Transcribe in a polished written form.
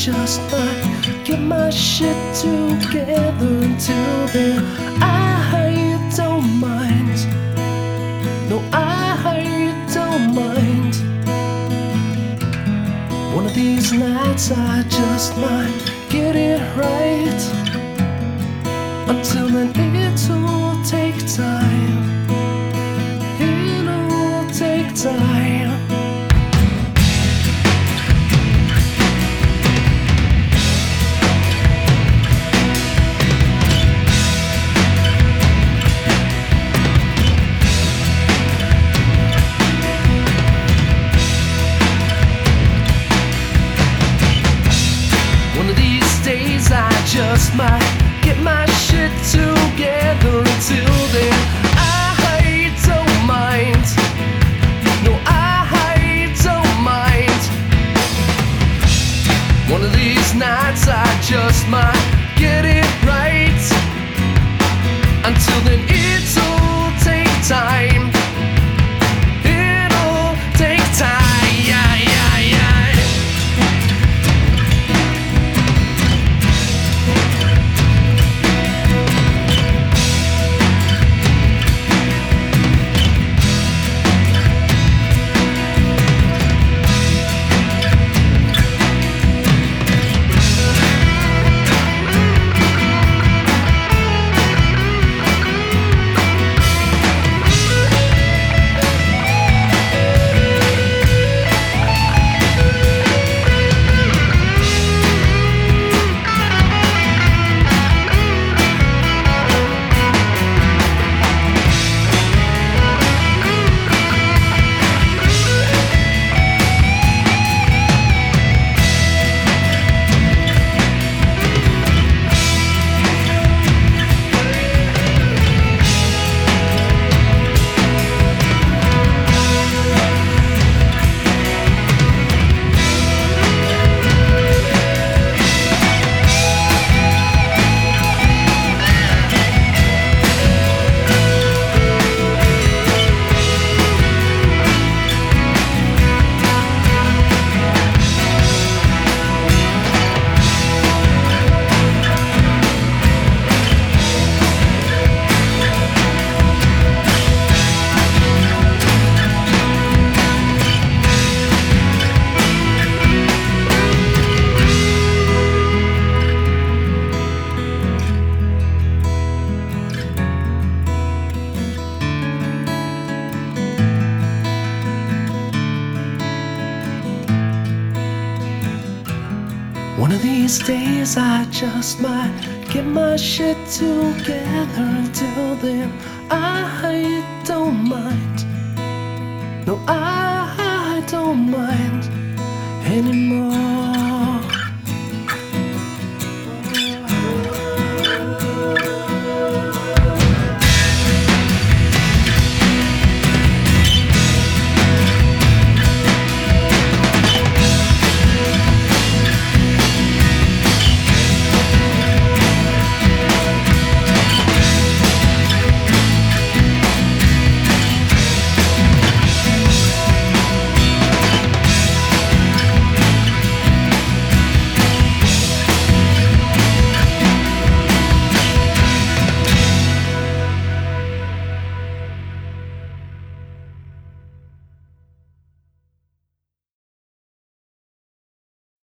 just might get my shit together. Until then, I don't mind. No, I don't mind. One of these nights I just might get it right. Until then, it'll take time. It'll take time. I just might get my shit together. Until then, I don't mind. No, I don't mind. One of these nights I just might get it right. Until then, it'll take time. It'll take time. One of these days I just might get my shit together. Until then, I don't mind. No, I don't mind anymore.